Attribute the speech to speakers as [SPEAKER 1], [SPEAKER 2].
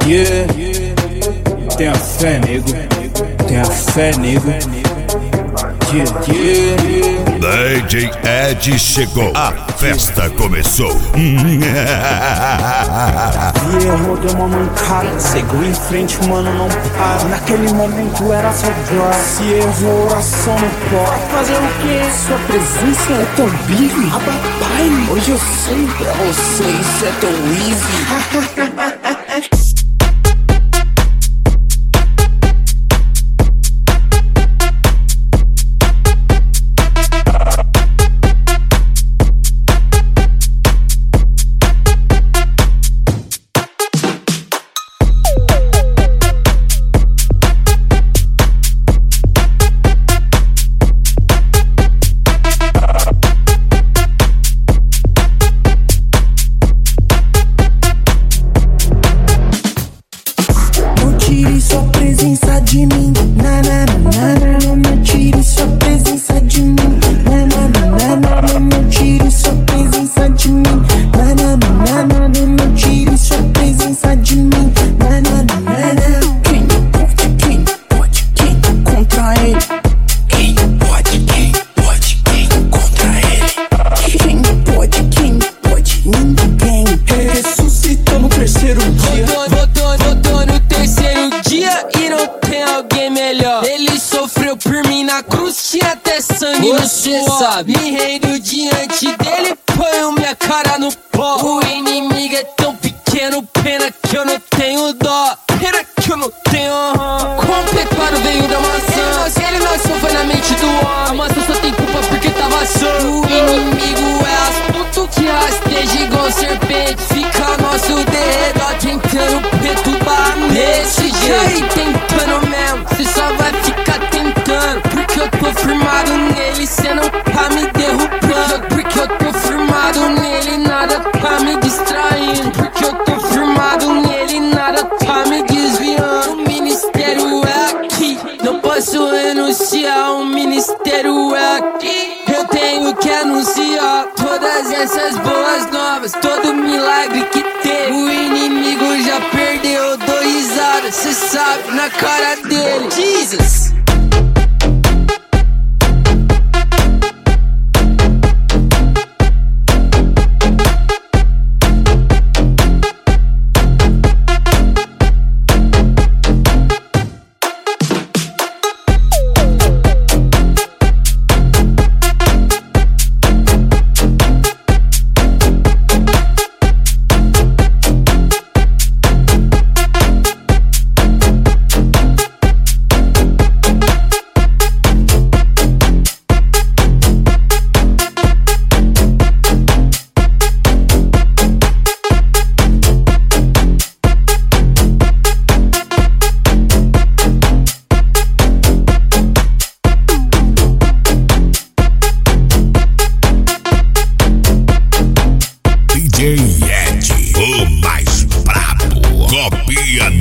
[SPEAKER 1] Yeah, tenha fé, nego. Tenha fé, nego.
[SPEAKER 2] DJ Ed chegou, a festa começou.
[SPEAKER 1] Errou, deu uma mancada, seguiu em frente, mano, não para. Naquele momento era só joy. Se errou, oração não pode. Fazer o quê? Sua presença é tão big. Abapai, hoje eu sei pra você, isso é tão easy.
[SPEAKER 3] Tire sua presença de mim, na na na na. Não tire sua presença de mim, na na na na. Não tire sua presença de mim, na na na na. Não tire sua presença de mim, na na na na. Quem pode contra ele? Quem pode contra ele? Quem pode, ninguém.
[SPEAKER 1] Ressuscitou no terceiro dia.
[SPEAKER 4] Voltou no terceiro dia e não tem alguém melhor. Ele sofreu por mim na cruz, tinha até sangue no suor. Me rendo diante dele, põe minha cara no pó. O inimigo é tão pequeno, pena que eu não tenho dó. Pena que eu não tenho Com o preparo veio da maçã. Ele nasceu foi na mente do homem. A maçã só tem culpa porque tava sã. O inimigo é astuto que rasteja igual serpente. Fica ao nosso derredor tentando perturbar nesse jeito. Tentando mesmo, cê só vai ficar tentando. Porque eu tô firmado nele, cê não tá me derrubando. Porque eu tô firmado nele, nada tá me distraindo. Porque eu tô firmado nele, nada tá me desviando. O ministério é aqui, não posso renunciar. O ministério é aqui, eu tenho que anunciar todas essas boas novas, todo milagre que teve. O inimigo já perdeu, dou risada, cê sabe, na cara dele. Jesus!
[SPEAKER 2] DJ Ed, o mais brabo. Copia